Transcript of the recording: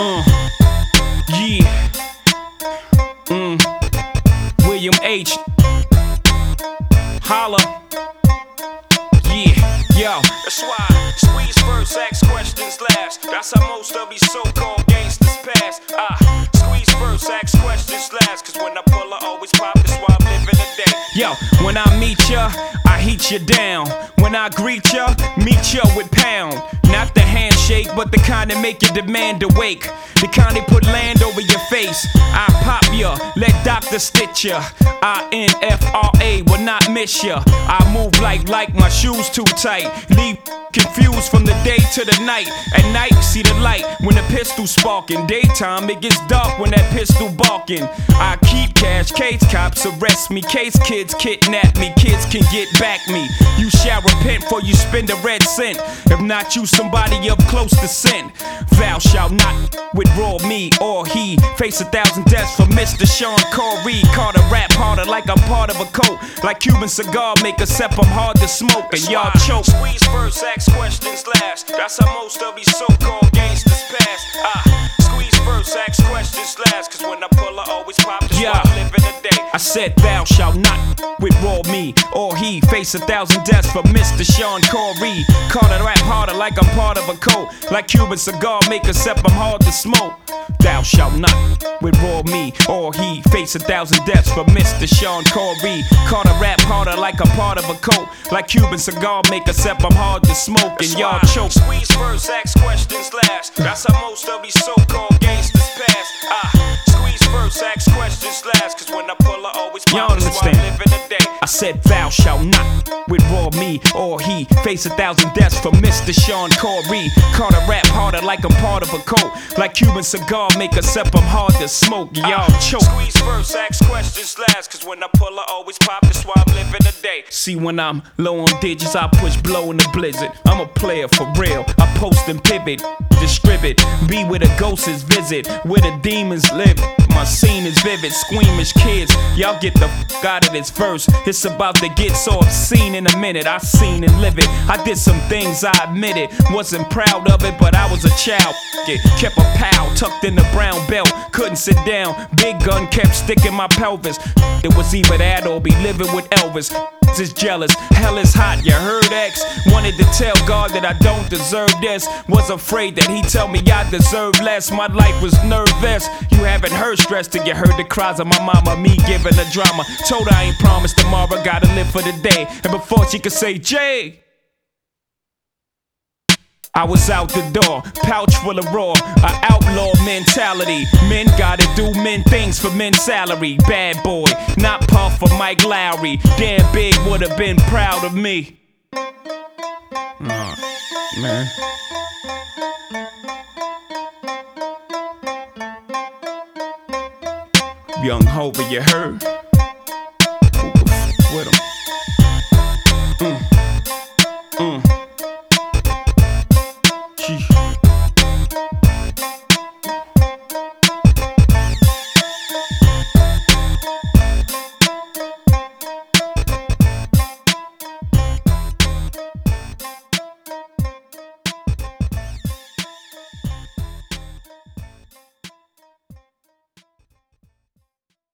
Yeah. William H. Holla. Yeah, yo. That's why squeeze first, ask questions last. That's how most of these so-called gangsters pass. Squeeze first, ask questions last. Cause when I pull, I always pop. That's why I'm living the day. Yo, when I meet ya, I heat ya down. When I greet ya, meet ya with pound. Not the handshake, but the kind that make your demand awake. The kind that put land over your face. I pop ya, let doctor stitch ya. INFRA will not miss ya. I move like my shoes too tight. Leave confused from the day to the night. At night, see the light when the pistol sparking. Daytime, it gets dark when that pistol barking. I keep cash, case cops arrest me. Case kids kidnap me, kids can get back me. You shall repent for you spend a red cent. If not you, somebody up close to sin. Thou shalt not withdraw me or he. Face 1,000 deaths for Mr. Sean Corey. Caught a rap harder like I'm part of a coat. Like Cuban cigar maker, except I'm hard to smoke and y'all choke. Squeeze first, ask questions last. That's how most of these so-called gangsters pass. Squeeze first, ask questions last. Cause when I pull, I always pop. That's why I live in the day. I said thou shalt not withdraw me or he. Face 1,000 deaths for Mr. Sean Corey. Caught a rap harder like I'm part of a coat. Like Cuban cigar maker, except I'm hard to smoke. Thou shalt not withdraw me or he. Face 1,000 deaths for Mr. Sean Corey. Caught a rap harder like I'm part of a coat. Like Cuban cigar maker, except I'm hard to smoke and y'all choke. Squeeze first, ask questions last. That's how most of these so-called gangsters pass. Squeeze first, ask questions last. Cause when I pull, I always pop. That's why I live in the day. I said thou shalt not withdraw me or he. Face 1,000 deaths for Mr. Sean Corey. Caught a rap harder like I'm part of a coat. Like Cuban cigar maker, except I'm hard to smoke. Y'all choke. Squeeze first, ask questions last. Cause when I pull, I always pop. That's why I'm living the day. See, when I'm low on digits, I push blow in the blizzard. I'm a player for real. I post and pivot, distribute. Be where the ghosts visit, where the demons live. My scene is vivid, squeamish kids. Y'all get the f out of this verse. It's about to get so obscene in a minute. I seen and live it. I did some things, I admit it. Wasn't proud of it, but I was a child. Kept a pal tucked in the brown belt. Couldn't sit down. Big gun kept sticking my pelvis. It was either that or be living with Elvis. Is jealous, hell is hot, you heard X? Wanted to tell God that I don't deserve this. Was afraid that he'd tell me I deserve less. My life was nervous. You haven't heard stress till you heard the cries of my mama. Me giving the drama. Told her I ain't promised tomorrow, gotta live for the day. And before she could say Jay, I was out the door, pouch full of raw, a outlaw mentality. Men gotta do men things for men's salary. Bad boy, not Puff or Mike Lowry. Damn Big would've been proud of me. Man. Young Hova, you heard? Who can f with him?